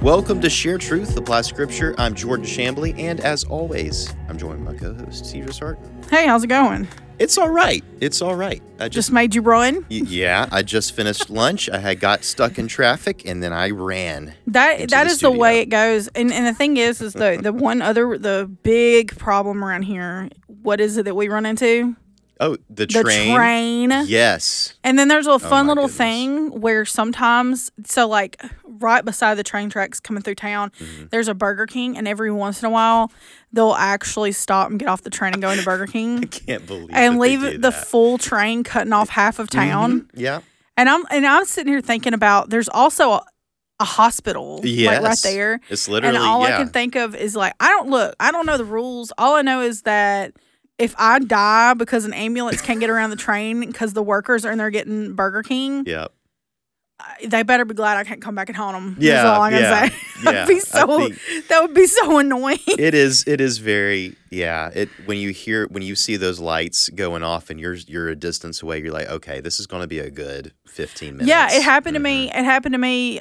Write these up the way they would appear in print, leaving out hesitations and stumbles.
Welcome to Share Truth, Apply Scripture. I'm Jordan Shambly, and as always, I'm joined by my co-host, Cedra Sarton. Hey, how's it going? It's all right. It's all right. I Just made you run? Yeah, I just finished lunch. I got stuck in traffic, and then I ran. That is the way it goes. And the thing is the big problem around here, what is it that we run into? Oh, the train. Yes. And then there's a fun little goodness. thing where sometimes, right beside the train tracks coming through town, there's a Burger King, and every once in a while, they'll actually stop and get off the train and go into Burger King. I can't believe and that leave they do the that. full train cutting off half of town. Yeah. And I'm sitting here thinking about there's also a hospital right there. It's literally, and all I can think of is I don't know the rules. All I know is that if I die because an ambulance can't get around the train because the workers are in there getting Burger King, Yep. they better be glad I can't come back and haunt them. Yeah, That's all I'm gonna say. That would be so annoying. It is very when you see those lights going off and you're a distance away, you're like, okay, this is going to be a good 15 minutes. Yeah, it happened to me. It happened to me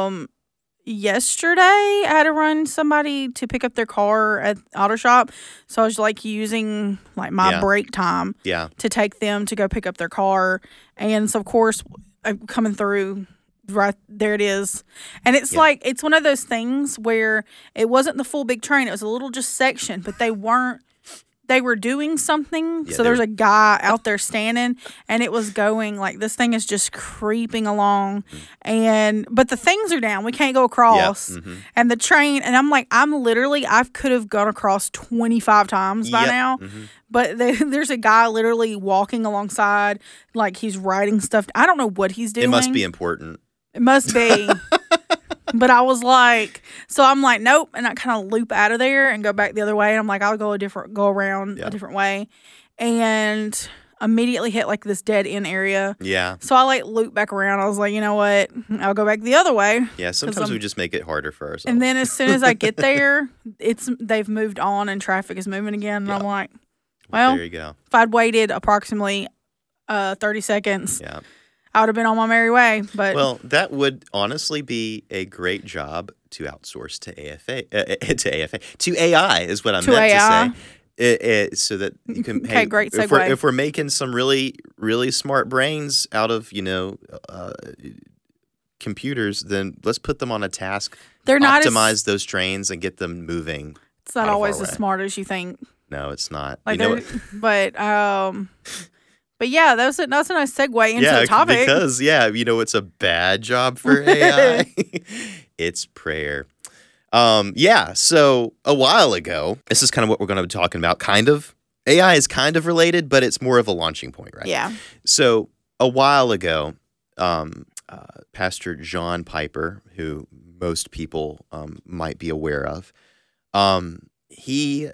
yesterday. I had to run somebody to pick up their car at auto shop, so I was using my break time to take them to go pick up their car, and so of course I'm coming through. Right there it is. And it's it's one of those things where it wasn't the full big train. It was a little just section, but they were doing something. Yeah, so there's a guy out there standing, and it was going this thing is just creeping along. But the things are down. We can't go across. And the train, and I could have gone across 25 times by now. But there's a guy literally walking alongside, he's writing stuff. I don't know what he's doing. It must be important. It must be. But I was so I'm nope. And I kind of loop out of there and go back the other way. And I'm I'll go around a different way. And immediately hit this dead end area. Yeah. So I loop back around. I was you know what? I'll go back the other way. Yeah. Sometimes we just make it harder for ourselves. And then as soon as I get there, they've moved on and traffic is moving again. And I'm well, there you go. If I'd waited approximately 30 seconds. Yeah. I would have been on my merry way, but that would honestly be a great job to outsource to AI is what I meant to say. So that you can. Okay, great segue. If we're making some really really smart brains out of computers, then let's put them on a task. They're not optimize those trains and get them moving. It's not always as smart as you think. No, it's not. But yeah, that's a nice segue into the topic. Because it's a bad job for AI. It's prayer. So a while ago, this is kind of what we're going to be talking about. Kind of. AI is kind of related, but it's more of a launching point, right? Yeah. So a while ago, Pastor John Piper, who most people might be aware of, he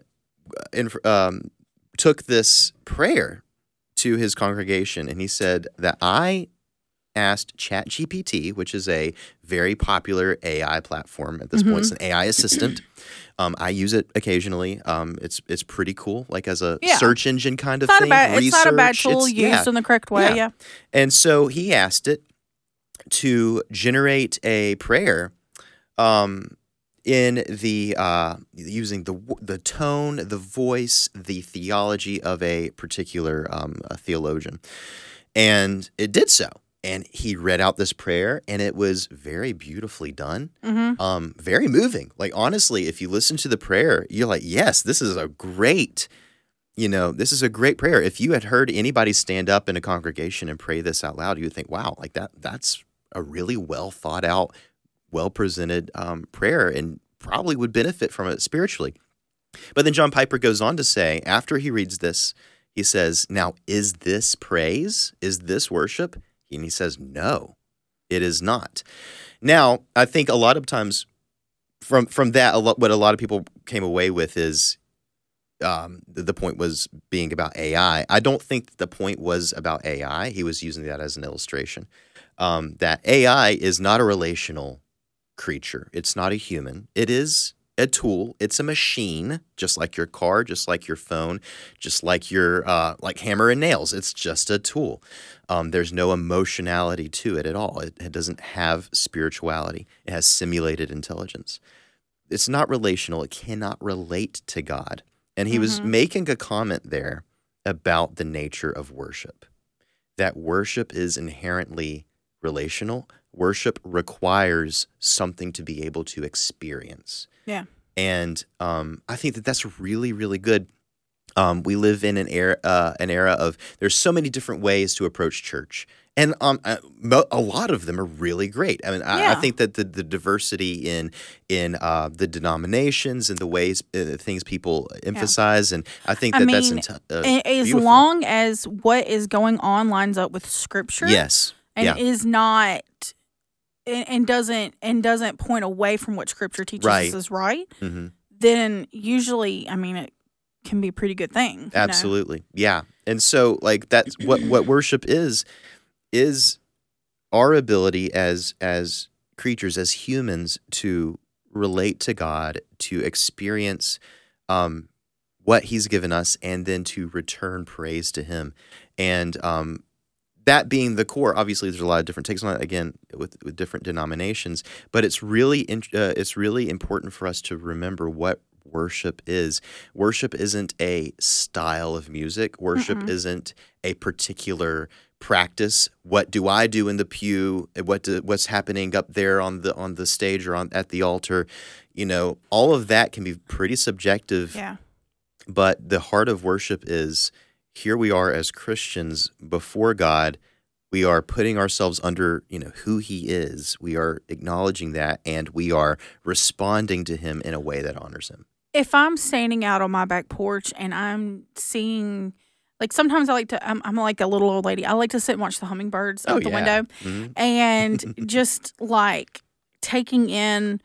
took this prayer to his congregation, and he said that I asked ChatGPT, which is a very popular AI platform at this point. It's an AI assistant. I use it occasionally. It's pretty cool, as a search engine kind of thing. It's not a bad tool used in the correct way. Yeah. And so he asked it to generate a prayer in the using the tone, the voice, the theology of a particular a theologian, and it did so. And he read out this prayer, and it was very beautifully done, very moving. Honestly, if you listen to the prayer, you're yes, this is a great, this is a great prayer. If you had heard anybody stand up in a congregation and pray this out loud, you would think, wow, that's a really well thought out, well-presented prayer, and probably would benefit from it spiritually. But then John Piper goes on to say, after he reads this, he says, now, is this praise? Is this worship? And he says, no, it is not. Now, I think a lot of times from that, what a lot of people came away with is the point was being about AI. I don't think the point was about AI. He was using that as an illustration. That AI is not a relational creature. It's not a human. It is a tool. It's a machine, just like your car, just like your phone, just like your like hammer and nails. It's just a tool. There's no emotionality to it at all. It doesn't have spirituality. It has simulated intelligence. It's not relational. It cannot relate to God. And he was making a comment there about the nature of worship, that worship is inherently relational. Worship requires something to be able to experience. Yeah. And I think that that's really, really good. We live in an era of there's so many different ways to approach church, and a lot of them are really great. I mean, I think that the diversity in the denominations and the ways things people emphasize, and I think that's as beautiful. long as what is going on lines up with Scripture. Yes, and is not. And doesn't point away from what Scripture teaches us is right, then usually, I mean, it can be a pretty good thing. Absolutely, yeah. And so, like, that's what worship is our ability as creatures, as humans, to relate to God, to experience what He's given us, and then to return praise to Him. And that being the core. Obviously, there's a lot of different takes on it, again, with different denominations, but it's really important for us to remember what worship is. Worship isn't a style of music. Worship isn't a particular practice. What do I do in the pew? What's happening up there on the stage or at the altar? You know, all of that can be pretty subjective. Yeah. But the heart of worship is, here we are as Christians before God. We are putting ourselves under, who He is. We are acknowledging that, and we are responding to Him in a way that honors Him. If I'm standing out on my back porch and I'm seeing, like, sometimes I'm like a little old lady. I like to sit and watch the hummingbirds out the window, and just like taking in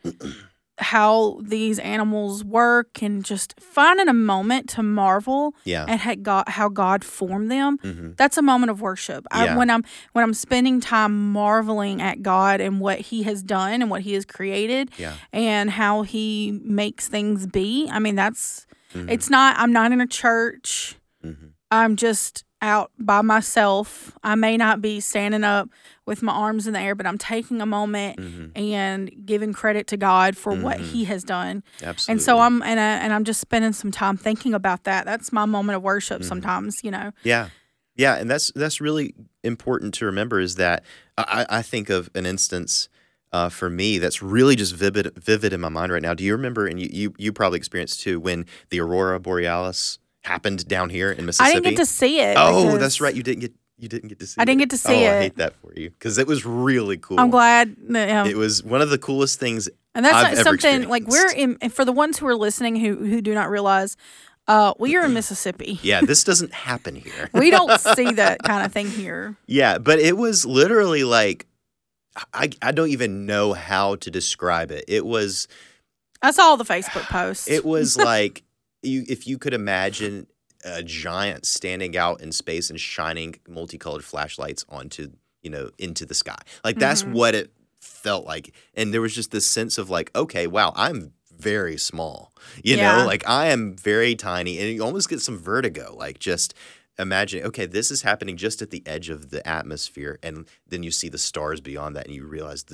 how these animals work and just finding a moment to marvel at how God formed them. That's a moment of worship. When I'm spending time marveling at God and what He has done and what He has created and how He makes things be. I mean, that's I'm not in a church. I'm just out by myself. I may not be standing up with my arms in the air, but I'm taking a moment and giving credit to God for what He has done. Absolutely. And so I'm just spending some time thinking about that. That's my moment of worship sometimes, Yeah. Yeah, and that's really important to remember, is that I think of an instance for me that's really just vivid in my mind right now. Do you remember, and you probably experienced too, when the Aurora Borealis happened down here in Mississippi? I didn't get to see it. Oh, that's right. You didn't get to see it. I didn't get to see it. I hate that for you, because it was really cool. I'm glad. It was one of the coolest things and that's I've ever something experienced. Like for the ones who are listening who do not realize, we are in Mississippi. Yeah, this doesn't happen here. We don't see that kind of thing here. Yeah, but it was literally like, I don't even know how to describe it. It was. I saw all the Facebook posts. It was like, if you could imagine a giant standing out in space and shining multicolored flashlights into the sky. Like, that's what it felt like. And there was just this sense of like, okay, wow, I'm very small. You know, like, I am very tiny, and you almost get some vertigo. Like, just imagine, okay, this is happening just at the edge of the atmosphere, and then you see the stars beyond that, and you realize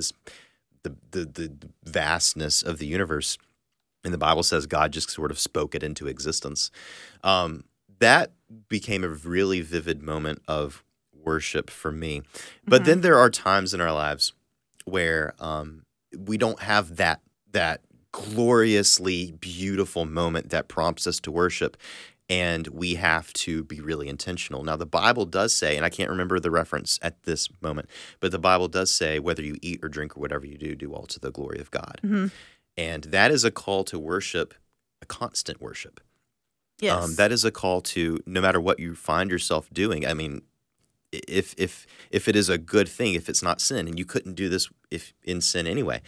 the vastness of the universe. And the Bible says God just sort of spoke it into existence. That became a really vivid moment of worship for me. But then there are times in our lives where we don't have that gloriously beautiful moment that prompts us to worship, and we have to be really intentional. Now, the Bible does say, and I can't remember the reference at this moment, but the Bible does say, whether you eat or drink or whatever you do, do all to the glory of God. And that is a call to worship, a constant worship. Yes. That is a call to, no matter what you find yourself doing. I mean, if it is a good thing, if it's not sin, and you couldn't do this if in sin anyway.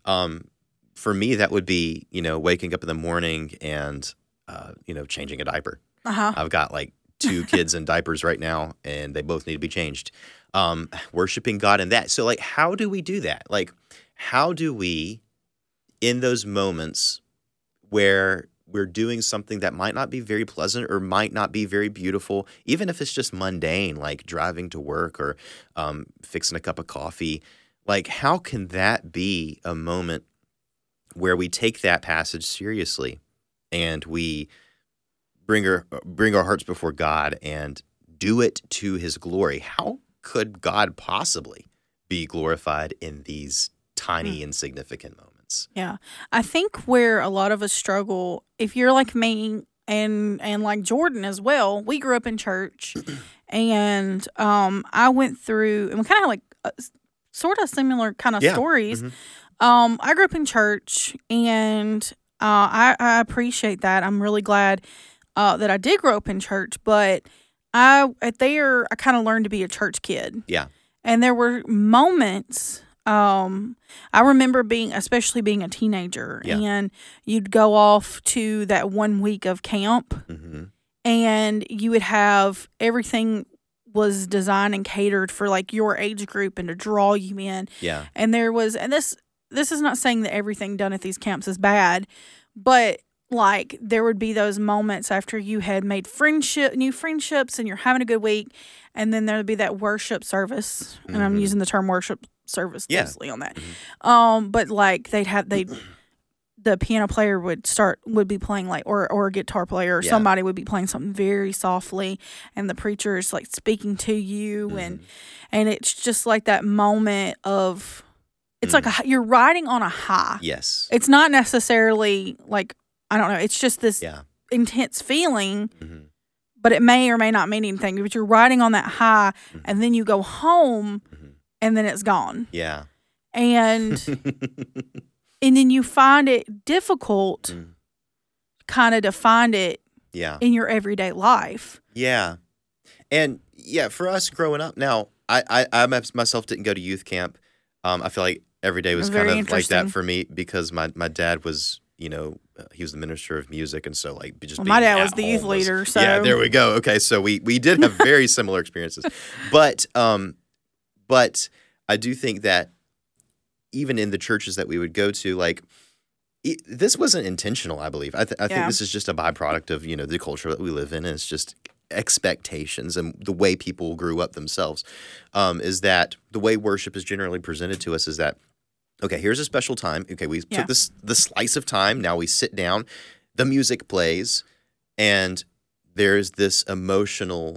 For me, that would be, waking up in the morning and, changing a diaper. I've got like 2 kids in diapers right now, and they both need to be changed. Worshiping God in that. So, like, how do we do that? Like, how do we, in those moments, where we're doing something that might not be very pleasant or might not be very beautiful, even if it's just mundane, like driving to work or fixing a cup of coffee. Like, how can that be a moment where we take that passage seriously and we bring our hearts before God and do it to His glory? How could God possibly be glorified in these tiny, insignificant moments? Yeah. I think where a lot of us struggle, if you're like me and like Jordan as well, we grew up in church and I went through, and we kind of like sort of similar kind of stories. I grew up in church and I appreciate that. I'm really glad that I did grow up in church, but I kind of learned to be a church kid. Yeah. And there were moments, I remember especially being a teenager, and you'd go off to that 1 week of camp, and you would have everything was designed and catered for like your age group and to draw you in. Yeah. And this is not saying that everything done at these camps is bad, but like there would be those moments after you had made new friendships and you're having a good week, and then there would be that worship service, and I'm using the term worship service loosely on that. But like the piano player would be playing like or a guitar player or somebody would be playing something very softly, and the preacher is like speaking to you, and it's just like that moment of it's like you're riding on a high. Yes. It's not necessarily like, I don't know, it's just this intense feeling, but it may or may not mean anything. But you're riding on that high, and then you go home, and then it's gone. Yeah. And and then you find it difficult kind of to find it in your everyday life. Yeah. And for us growing up, now, I myself didn't go to youth camp. I feel like every day was kind of like that for me because my dad was, he was the minister of music, and so like just my dad was the youth leader. So yeah, there we go. Okay, so we did have very similar experiences, but I do think that even in the churches that we would go to, like this wasn't intentional. I believe. I think this is just a byproduct of the culture that we live in, and it's just expectations and the way people grew up themselves. Is that the way worship is generally presented to us? Is that okay, here's a special time. Okay, we took the slice of time. Now we sit down. The music plays, and there's this emotional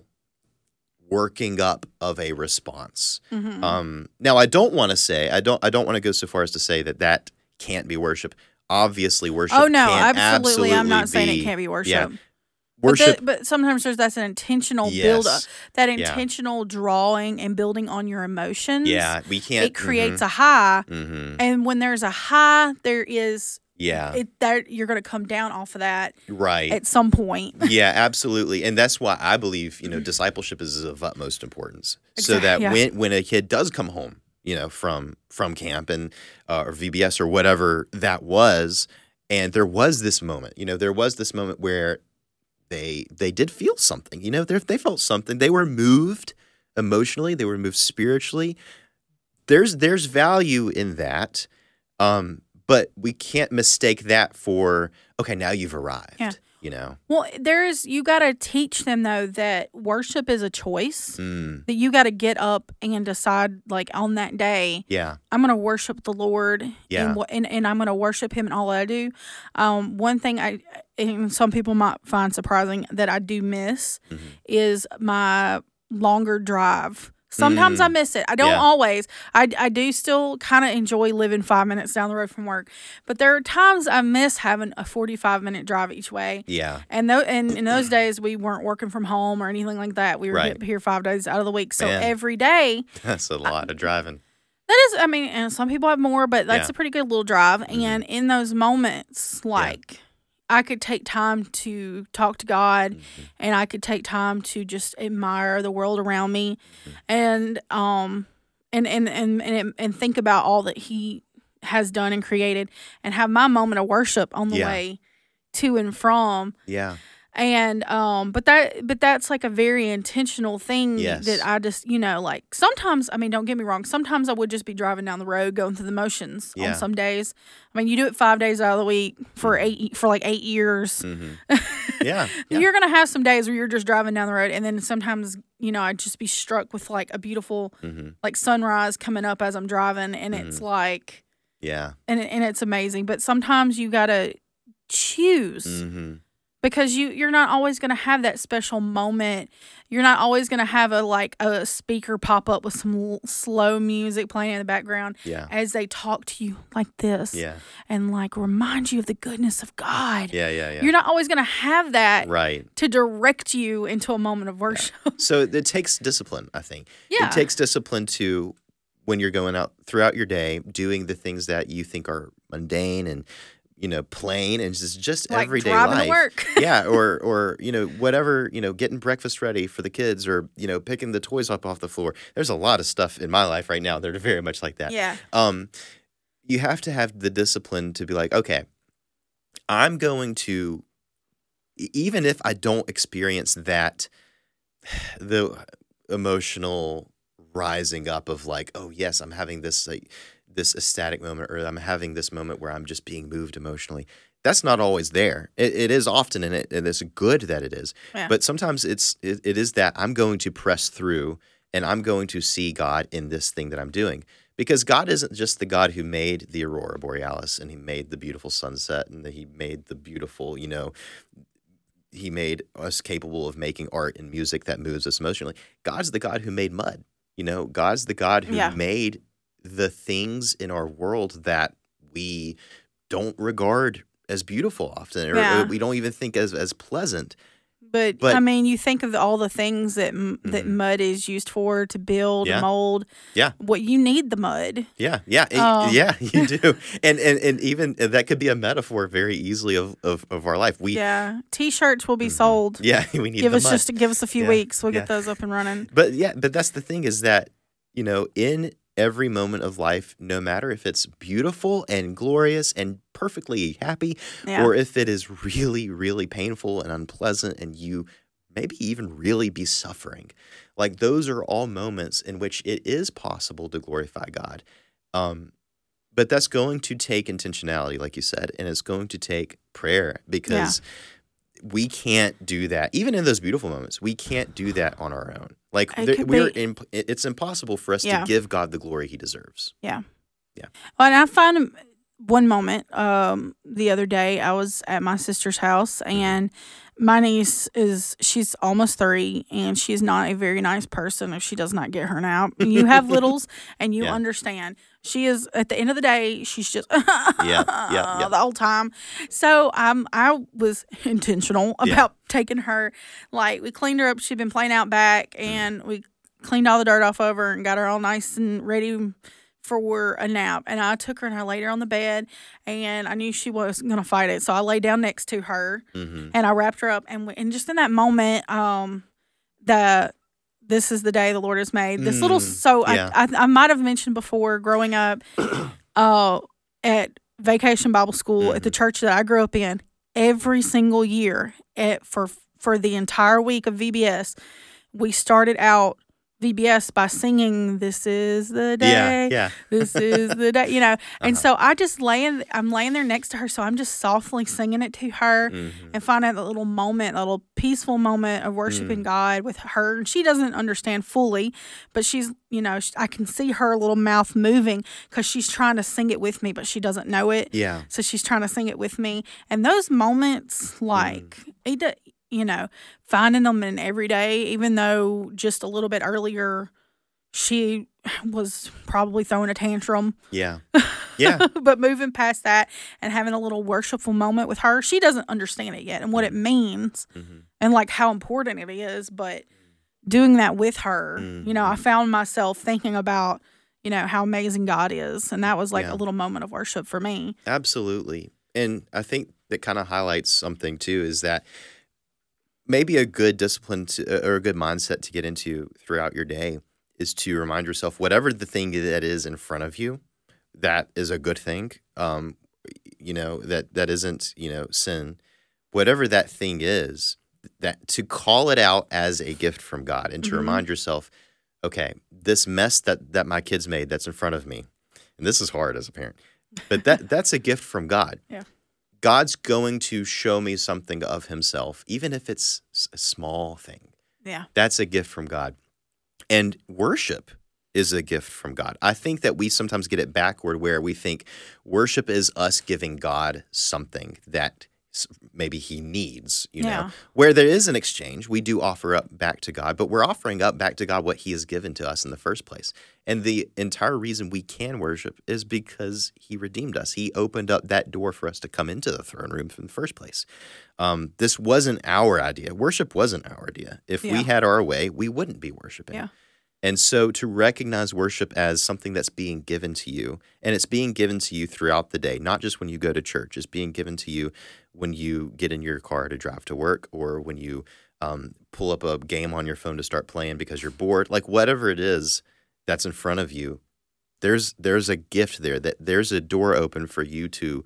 working up of a response. Now, I don't want to say I don't want to go so far as to say that can't be worship. Obviously, worship. Oh no, can absolutely. I'm not saying it can't be worship. Yeah. Worship, but sometimes that's an intentional build up, that intentional drawing and building on your emotions. Yeah, we can't. It creates a high, and when there's a high, there is you're going to come down off of that right at some point. Yeah, absolutely, and that's why I believe discipleship is of utmost importance. So that when a kid does come home, from camp and or VBS or whatever that was, and there was this moment, where they did feel something. They felt something. They were moved emotionally. They were moved spiritually. There's value in that, but we can't mistake that for okay. Now you've arrived. Yeah. Well, you got to teach them though that worship is a choice. That you got to get up and decide, like on that day, I'm going to worship the Lord. And I'm going to worship Him in all that I do. One thing and some people might find surprising that I do miss is my longer drive. Sometimes I miss it. I don't always. I do still kind of enjoy living 5 minutes down the road from work. But there are times I miss having a 45-minute drive each way. Yeah. And in those days, we weren't working from home or anything like that. We were here 5 days out of the week. So every day. That's a lot of driving. That is, and some people have more, but that's a pretty good little drive. And in those moments, I could take time to talk to God, and I could take time to just admire the world around me, and think about all that He has done and created, and have my moment of worship on the way to and from. Yeah. And but that's like a very intentional thing that I just, like sometimes, I mean, don't get me wrong, sometimes I would just be driving down the road going through the motions on some days. I mean, you do it 5 days out of the week for like 8 years. Yeah. You're going to have some days where you're just driving down the road, and then sometimes, I'd just be struck with like a beautiful like sunrise coming up as I'm driving, and it's like and it's amazing. But sometimes you got to choose. Because you're not always going to have that special moment. You're not always going to have a speaker pop up with some slow music playing in the background as they talk to you like this and like remind you of the goodness of God. Yeah. You're not always going to have that to direct you into a moment of worship. Yeah. So it takes discipline, I think. Yeah. It takes discipline to, when you're going out throughout your day, doing the things that you think are mundane and plain and just like everyday driving life. To work. Yeah, or whatever, getting breakfast ready for the kids, or picking the toys up off the floor. There's a lot of stuff in my life right now that are very much like that. Yeah. You have to have the discipline to be like, okay, I'm going to, even if I don't experience that, the emotional rising up of like, oh yes, I'm having this this ecstatic moment, or I'm having this moment where I'm just being moved emotionally. That's not always there. It is often, and it's good that it is. Yeah. But sometimes it is that I'm going to press through, and I'm going to see God in this thing that I'm doing. Because God isn't just the God who made the aurora borealis, and he made the beautiful sunset, and he made the beautiful, he made us capable of making art and music that moves us emotionally. God's the God who made mud. God's the God who made the things in our world that we don't regard as beautiful often, or we don't even think as pleasant. But I mean, you think of all the things that mud is used for, to build, mold. Yeah. What you need the mud. Yeah, you do. And even that could be a metaphor very easily of our life. T-shirts will be sold. Yeah, we need give us a few weeks. We'll get those up and running. But that's the thing, is that, in every moment of life, no matter if it's beautiful and glorious and perfectly happy, or if it is really, really painful and unpleasant, and you maybe even really be suffering, like those are all moments in which it is possible to glorify God. But that's going to take intentionality, like you said, and it's going to take prayer, because we can't do that. Even in those beautiful moments, we can't do that on our own. Like it's impossible for us to give God the glory he deserves. Yeah. Well, and I found one moment the other day. I was at my sister's house, and my niece she's almost 3, and she's not a very nice person if she does not get her nap. You have littles, and you understand. She is, at the end of the day, she's just the whole time. So I was intentional about taking her. Like, we cleaned her up. She'd been playing out back, and we cleaned all the dirt off of her and got her all nice and ready for a nap. And I took her and I laid her on the bed, and I knew she was going to fight it. So I laid down next to her and I wrapped her up. And just in that moment, this is the day the Lord has made. This little, I might have mentioned before, growing up at Vacation Bible School at the church that I grew up in, every single year for the entire week of VBS, we started out VBS by singing, "This is the day, this is the day," And so I'm laying there next to her, so I'm just softly singing it to her and find out that little moment, that little peaceful moment of worshiping God with her. And she doesn't understand fully, but she's, I can see her little mouth moving because she's trying to sing it with me, but she doesn't know it. Yeah. So she's trying to sing it with me. And those moments, finding them in every day, even though just a little bit earlier she was probably throwing a tantrum. Yeah. Yeah. But moving past that and having a little worshipful moment with her, she doesn't understand it yet and what it means and like how important it is. But doing that with her, I found myself thinking about, how amazing God is. And that was like a little moment of worship for me. Absolutely. And I think that kind of highlights something too, is that maybe a good discipline or a good mindset to get into throughout your day is to remind yourself, whatever the thing that is in front of you, that is a good thing, that isn't, sin. Whatever that thing is, that to call it out as a gift from God and to remind yourself, okay, this mess that my kids made that's in front of me, and this is hard as a parent, but that's a gift from God. Yeah. God's going to show me something of himself, even if it's a small thing. Yeah. That's a gift from God. And worship is a gift from God. I think that we sometimes get it backward where we think worship is us giving God something that maybe he needs, know, where there is an exchange. We do offer up back to God, but we're offering up back to God what he has given to us in the first place. And the entire reason we can worship is because he redeemed us. He opened up that door for us to come into the throne room in the first place. This wasn't our idea. Worship wasn't our idea. If we had our way, we wouldn't be worshiping. Yeah. And so to recognize worship as something that's being given to you, and it's being given to you throughout the day, not just when you go to church. It's being given to you when you get in your car to drive to work, or when you pull up a game on your phone to start playing because you're bored. Like whatever it is that's in front of you, there's a gift there, that there's a door open for you to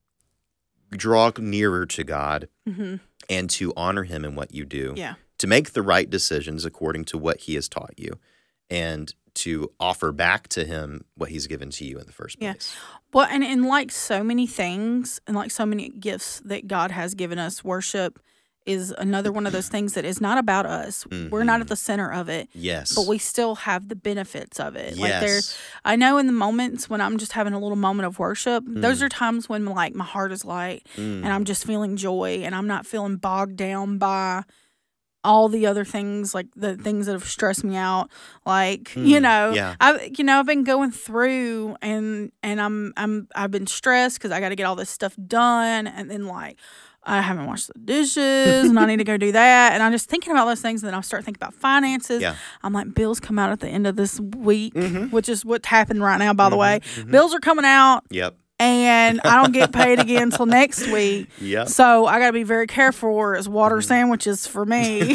draw nearer to God and to honor him in what you do, to make the right decisions according to what he has taught you, and to offer back to him what he's given to you in the first place. Well, and like so many things and like so many gifts that God has given us, worship is another one of those things that is not about us. We're not at the center of it. Yes. But we still have the benefits of it. Yes. I know in the moments when I'm just having a little moment of worship, those are times when like my heart is light and I'm just feeling joy and I'm not feeling bogged down by all the other things, like the things that have stressed me out, like I've been going through and I've been stressed because I got to get all this stuff done, and then like I haven't washed the dishes and I need to go do that, and I'm just thinking about those things, and then I start thinking about finances. I'm like, bills come out at the end of this week, which is what happened right now, by the way. Bills are coming out. And I don't get paid again until next week. So I got to be very careful as water sandwiches for me,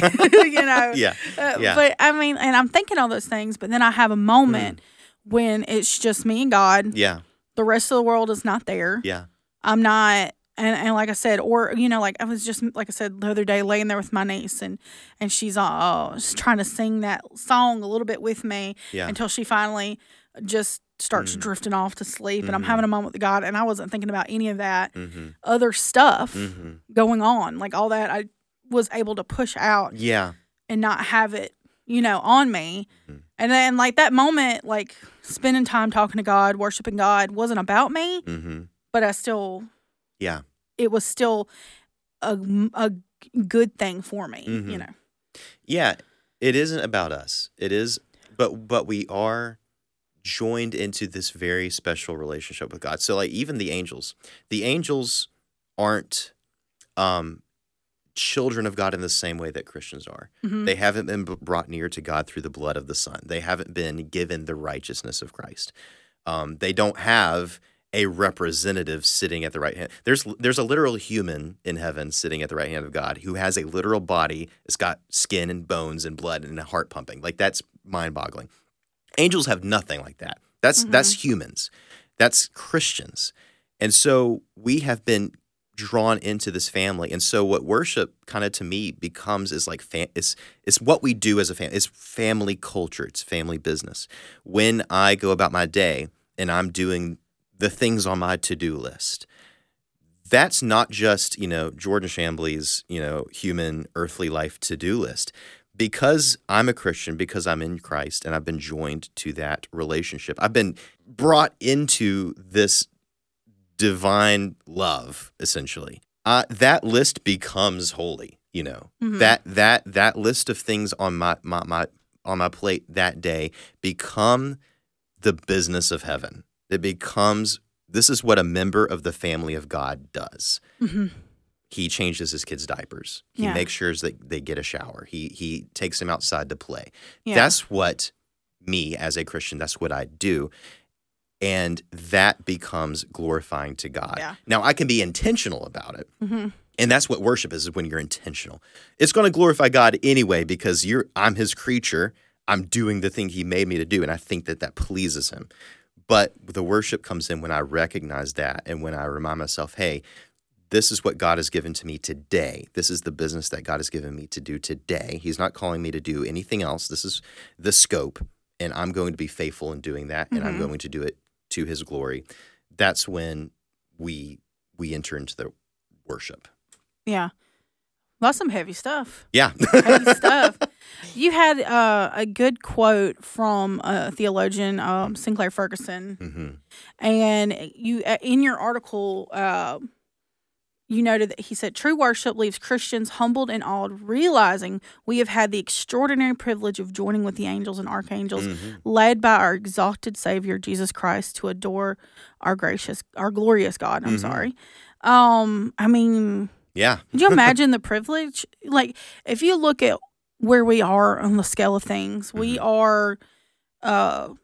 But I mean, and I'm thinking all those things, but then I have a moment when it's just me and God. The rest of the world is not there. I'm not. And like I said, or, like I was just, like I said, the other day laying there with my niece and she's just trying to sing that song a little bit with me until she finally just starts drifting off to sleep, and I'm having a moment with God, and I wasn't thinking about any of that other stuff going on. Like all that I was able to push out and not have it, on me. And then like that moment, like spending time talking to God, worshiping God wasn't about me, but I still, it was still a good thing for me, Yeah, it isn't about us. It is, but we are joined into this very special relationship with God. So like even the angels aren't children of God in the same way that Christians are. They haven't been brought near to God through the blood of the Son. They haven't been given the righteousness of Christ. They don't have a representative sitting at the right hand. There's a literal human in heaven sitting at the right hand of God who has a literal body. It's got skin and bones and blood and a heart pumping. Like that's mind-boggling. Angels have nothing like that. That's humans. That's Christians. And so we have been drawn into this family. And so what worship kind of to me becomes is like it's what we do as a family. It's family culture. It's family business. When I go about my day and I'm doing the things on my to-do list, that's not just, Jordan Chambly's, human earthly life to-do list. Because I'm a Christian, because I'm in Christ, and I've been joined to that relationship, I've been brought into this divine love, essentially. That list becomes holy, That list of things on my plate that day become the business of heaven. It becomes, this is what a member of the family of God does. He changes his kids' diapers. He makes sure that they get a shower. He takes them outside to play. That's what me as a Christian, that's what I do. And that becomes glorifying to God. Now, I can be intentional about it. And that's what worship is when you're intentional. It's going to glorify God anyway because I'm his creature. I'm doing the thing he made me to do, and I think that pleases him. But the worship comes in when I recognize that and when I remind myself, hey, this is what God has given to me today. This is the business that God has given me to do today. He's not calling me to do anything else. This is the scope, and I'm going to be faithful in doing that, and I'm going to do it to his glory. That's when we enter into the worship. Yeah. That's some heavy stuff. Yeah. Heavy stuff. You had a good quote from a theologian, Sinclair Ferguson, and you in your article, you noted that he said, true worship leaves Christians humbled and awed, realizing we have had the extraordinary privilege of joining with the angels and archangels, led by our exalted Savior, Jesus Christ, to adore our glorious God. I'm sorry. I mean... Yeah. Can you imagine the privilege? Like, if you look at where we are on the scale of things, we are low,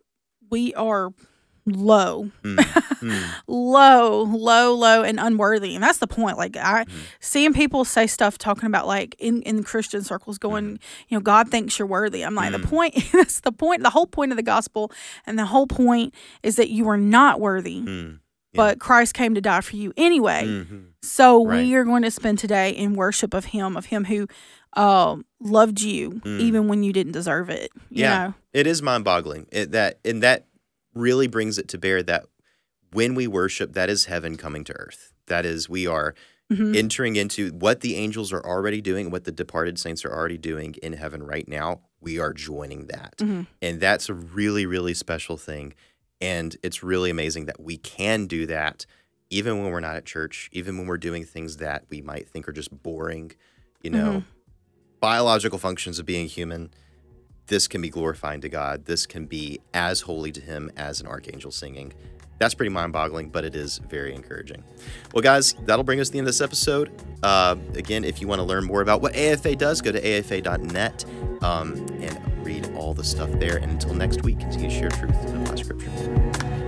low, and unworthy. And that's the point. Like, seeing people say stuff talking about, like, in Christian circles going, God thinks you're worthy. I'm like, that's the point. The whole point of the gospel and the whole point is that you are not worthy. But Christ came to die for you anyway. So we are going to spend today in worship of him who loved you even when you didn't deserve it. You know? It is mind-boggling. That really brings it to bear that when we worship, that is heaven coming to earth. That is, we are entering into what the angels are already doing, what the departed saints are already doing in heaven right now. We are joining that. And that's a really, really special thing. And it's really amazing that we can do that even when we're not at church, even when we're doing things that we might think are just boring, biological functions of being human. This can be glorifying to God. This can be as holy to him as an archangel singing. That's pretty mind-boggling, but it is very encouraging. Well, guys, that'll bring us to the end of this episode. Again, if you want to learn more about what AFA does, go to afa.net and read all the stuff there. And until next week, continue to share truth and apply Scripture.